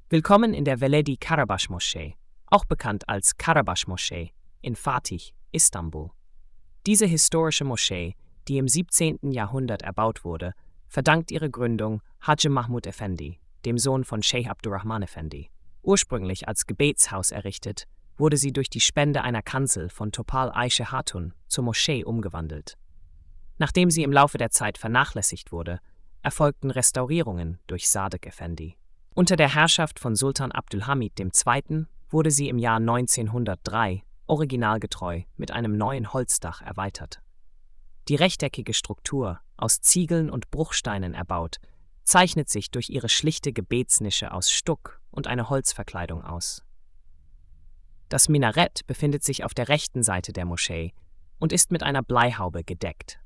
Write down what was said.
Willkommen in der Veledi Karabaş Moschee, auch bekannt als Karabaş Moschee, in Fatih, Istanbul. Diese historische Moschee, die im 17. Jahrhundert erbaut wurde, verdankt ihre Gründung Hacı Mahmud Efendi, dem Sohn von Scheich Abdurrahman Efendi. Ursprünglich als Gebetshaus errichtet, wurde sie durch die Spende einer Kanzel von Topal Ayshe Hatun zur Moschee umgewandelt. Nachdem sie im Laufe der Zeit vernachlässigt wurde, erfolgten Restaurierungen durch Sadık Efendi. Unter der Herrschaft von Sultan Abdülhamid II. Wurde sie im Jahr 1903 originalgetreu mit einem neuen Holzdach erweitert. Die rechteckige Struktur, aus Ziegeln und Bruchsteinen erbaut, zeichnet sich durch ihre schlichte Gebetsnische aus Stuck und eine Holzverkleidung aus. Das Minarett befindet sich auf der rechten Seite der Moschee und ist mit einer Bleihaube gedeckt.